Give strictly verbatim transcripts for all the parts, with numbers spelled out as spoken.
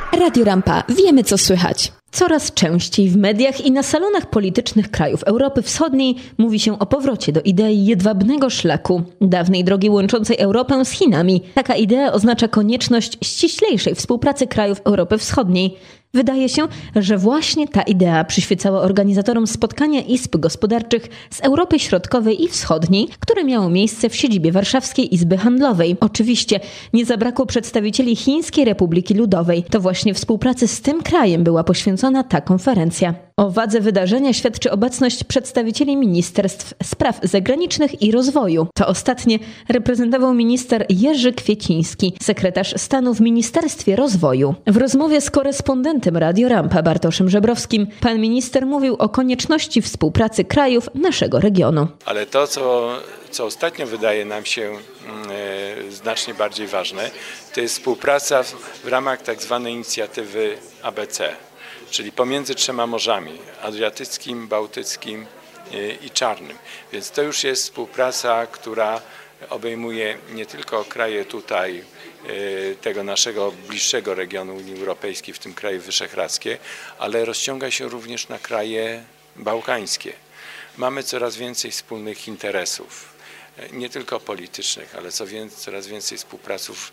Radio Rampa. Wiemy, co słychać. Coraz częściej w mediach i na salonach politycznych krajów Europy Wschodniej mówi się o powrocie do idei jedwabnego szlaku, dawnej drogi łączącej Europę z Chinami. Taka idea oznacza konieczność ściślejszej współpracy krajów Europy Wschodniej. Wydaje się, że właśnie ta idea przyświecała organizatorom spotkania izb gospodarczych z Europy Środkowej i Wschodniej, które miało miejsce w siedzibie Warszawskiej Izby Handlowej. Oczywiście nie zabrakło przedstawicieli Chińskiej Republiki Ludowej. To właśnie współpracy z tym krajem była poświęcona ta konferencja. O wadze wydarzenia świadczy obecność przedstawicieli Ministerstw Spraw Zagranicznych i Rozwoju. To ostatnie reprezentował minister Jerzy Kwieciński, sekretarz stanu w Ministerstwie Rozwoju. W rozmowie z korespondentem Radio Rampa Bartoszem Żebrowskim pan minister mówił o konieczności współpracy krajów naszego regionu. Ale to, co, co ostatnio wydaje nam się e, znacznie bardziej ważne, to jest współpraca w, w ramach tak zwanej inicjatywy A B C. Czyli pomiędzy trzema morzami, Adriatyckim, Bałtyckim i Czarnym. Więc to już jest współpraca, która obejmuje nie tylko kraje tutaj tego naszego bliższego regionu Unii Europejskiej, w tym kraje wyszehradzkie, ale rozciąga się również na kraje bałkańskie. Mamy coraz więcej wspólnych interesów, nie tylko politycznych, ale co więcej, coraz więcej współpraców,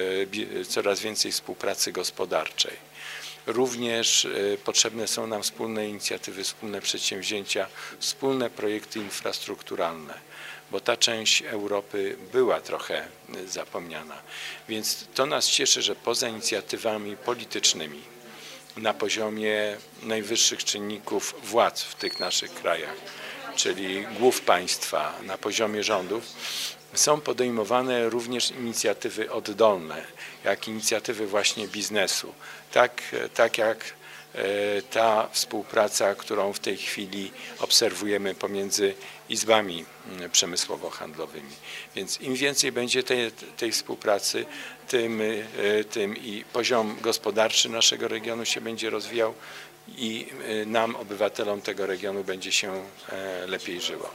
coraz więcej współpracy gospodarczej. Również potrzebne są nam wspólne inicjatywy, wspólne przedsięwzięcia, wspólne projekty infrastrukturalne, bo ta część Europy była trochę zapomniana. Więc to nas cieszy, że poza inicjatywami politycznymi na poziomie najwyższych czynników władz w tych naszych krajach, czyli głów państwa na poziomie rządów, są podejmowane również inicjatywy oddolne, jak inicjatywy właśnie biznesu. Tak, tak jak ta współpraca, którą w tej chwili obserwujemy pomiędzy izbami przemysłowo-handlowymi. Więc im więcej będzie tej, tej współpracy, tym, tym i poziom gospodarczy naszego regionu się będzie rozwijał i nam, obywatelom tego regionu, będzie się lepiej żyło.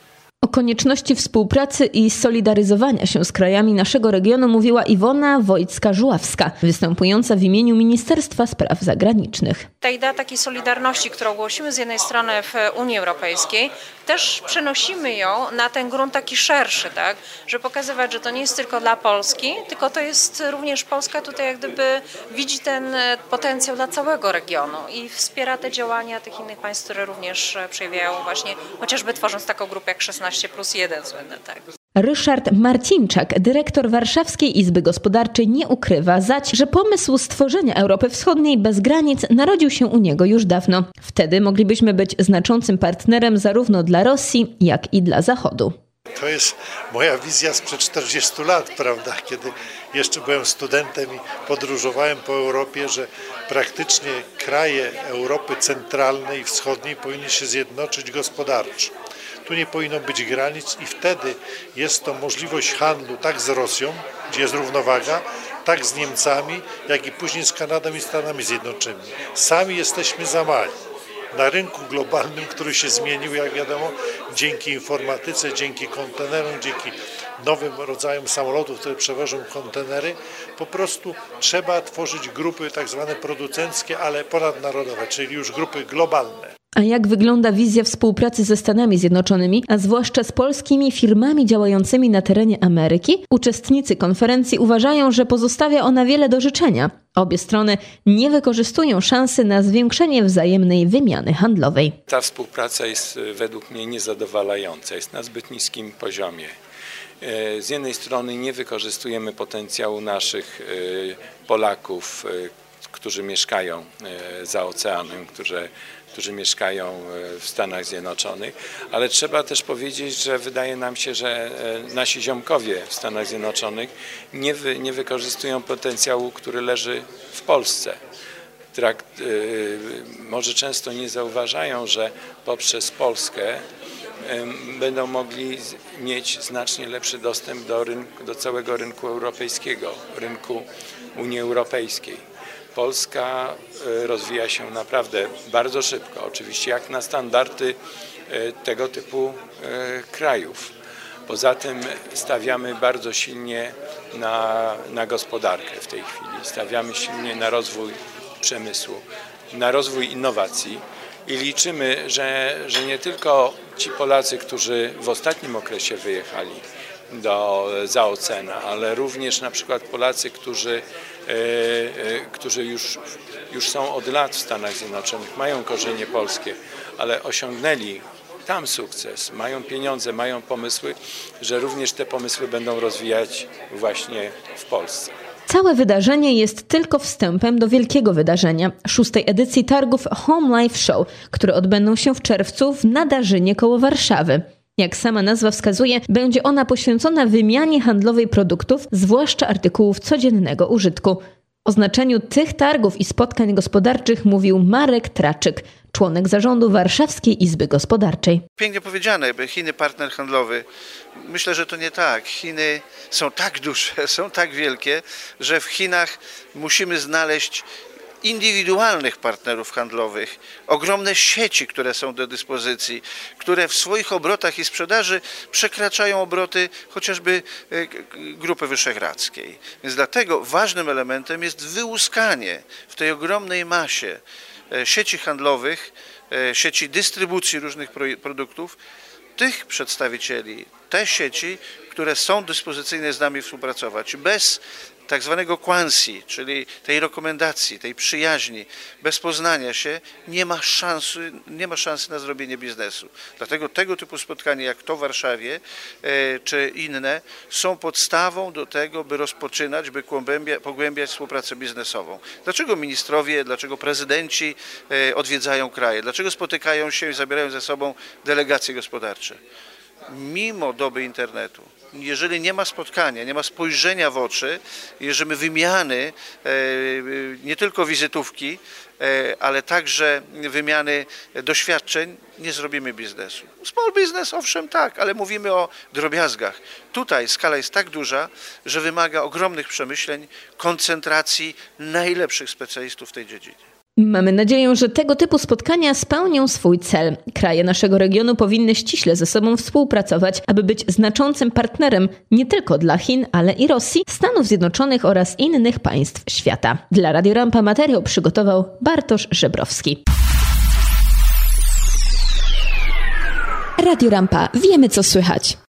O konieczności współpracy i solidaryzowania się z krajami naszego regionu mówiła Iwona Wojcka-Żuławska, występująca w imieniu Ministerstwa Spraw Zagranicznych. Ta idea takiej solidarności, którą głosimy z jednej strony w Unii Europejskiej, też przenosimy ją na ten grunt taki szerszy, tak, żeby pokazywać, że to nie jest tylko dla Polski, tylko to jest również Polska tutaj jak gdyby widzi ten potencjał dla całego regionu i wspiera te działania tych innych państw, które również przejawiają właśnie, chociażby tworząc taką grupę jak szesnaście plus jeden słynne, tak. Ryszard Marcinczak, dyrektor Warszawskiej Izby Gospodarczej, nie ukrywa zać, że pomysł stworzenia Europy Wschodniej bez granic narodził się u niego już dawno. Wtedy moglibyśmy być znaczącym partnerem zarówno dla Rosji, jak i dla Zachodu. To jest moja wizja sprzed czterdziestu lat, prawda, kiedy jeszcze byłem studentem i podróżowałem po Europie, że praktycznie kraje Europy Centralnej i Wschodniej powinny się zjednoczyć gospodarczo. Tu nie powinno być granic i wtedy jest to możliwość handlu tak z Rosją, gdzie jest równowaga, tak z Niemcami, jak i później z Kanadą i Stanami Zjednoczonymi. Sami jesteśmy za mali. Na rynku globalnym, który się zmienił, jak wiadomo, dzięki informatyce, dzięki kontenerom, dzięki nowym rodzajom samolotów, które przewożą kontenery, po prostu trzeba tworzyć grupy tak zwane producenckie, ale ponadnarodowe, czyli już grupy globalne. A jak wygląda wizja współpracy ze Stanami Zjednoczonymi, a zwłaszcza z polskimi firmami działającymi na terenie Ameryki? Uczestnicy konferencji uważają, że pozostawia ona wiele do życzenia. Obie strony nie wykorzystują szansy na zwiększenie wzajemnej wymiany handlowej. Ta współpraca jest według mnie niezadowalająca, jest na zbyt niskim poziomie. Z jednej strony nie wykorzystujemy potencjału naszych Polaków, którzy mieszkają za oceanem, którzy, którzy mieszkają w Stanach Zjednoczonych, ale trzeba też powiedzieć, że wydaje nam się, że nasi ziomkowie w Stanach Zjednoczonych nie, wy, nie wykorzystują potencjału, który leży w Polsce. Trakt, yy, może często nie zauważają, że poprzez Polskę yy, będą mogli mieć znacznie lepszy dostęp do, rynku, do całego rynku europejskiego, rynku Unii Europejskiej. Polska rozwija się naprawdę bardzo szybko, oczywiście jak na standardy tego typu krajów, Poza tym stawiamy bardzo silnie na, na gospodarkę w tej chwili. Stawiamy silnie na rozwój przemysłu, na rozwój innowacji i liczymy, że, że nie tylko ci Polacy, którzy w ostatnim okresie wyjechali do, za oceanę, ale również na przykład Polacy, którzy, e, e, którzy już, już są od lat w Stanach Zjednoczonych, mają korzenie polskie, ale osiągnęli tam sukces, mają pieniądze, mają pomysły, że również te pomysły będą rozwijać właśnie w Polsce. Całe wydarzenie jest tylko wstępem do wielkiego wydarzenia, szóstej edycji targów Home Life Show, które odbędą się w czerwcu w Nadarzynie koło Warszawy. Jak sama nazwa wskazuje, będzie ona poświęcona wymianie handlowej produktów, zwłaszcza artykułów codziennego użytku. O znaczeniu tych targów i spotkań gospodarczych mówił Marek Traczyk, członek zarządu Warszawskiej Izby Gospodarczej. Pięknie powiedziane, jakby Chiny partner handlowy. Myślę, że to nie tak. Chiny są tak duże, są tak wielkie, że w Chinach musimy znaleźć indywidualnych partnerów handlowych, ogromne sieci, które są do dyspozycji, które w swoich obrotach i sprzedaży przekraczają obroty chociażby Grupy Wyszehradzkiej. Więc dlatego ważnym elementem jest wyłuskanie w tej ogromnej masie sieci handlowych, sieci dystrybucji różnych produktów, tych przedstawicieli, te sieci, które są dyspozycyjne z nami współpracować. Bez tak zwanego quansi, czyli tej rekomendacji, tej przyjaźni, bez poznania się, nie ma szansy, nie ma szansy na zrobienie biznesu. Dlatego tego typu spotkania jak to w Warszawie e, czy inne są podstawą do tego, by rozpoczynać, by pogłębia, pogłębiać współpracę biznesową. Dlaczego ministrowie, dlaczego prezydenci e, odwiedzają kraje? Dlaczego spotykają się i zabierają ze sobą delegacje gospodarcze? Mimo doby internetu, jeżeli nie ma spotkania, nie ma spojrzenia w oczy, jeżeli wymiany, nie tylko wizytówki, ale także wymiany doświadczeń, nie zrobimy biznesu. Small business, owszem, tak, ale mówimy o drobiazgach. Tutaj skala jest tak duża, że wymaga ogromnych przemyśleń, koncentracji najlepszych specjalistów w tej dziedzinie. Mamy nadzieję, że tego typu spotkania spełnią swój cel. Kraje naszego regionu powinny ściśle ze sobą współpracować, aby być znaczącym partnerem nie tylko dla Chin, ale i Rosji, Stanów Zjednoczonych oraz innych państw świata. Dla Radio Rampa materiał przygotował Bartosz Żebrowski. Radio Rampa. Wiemy, co słychać.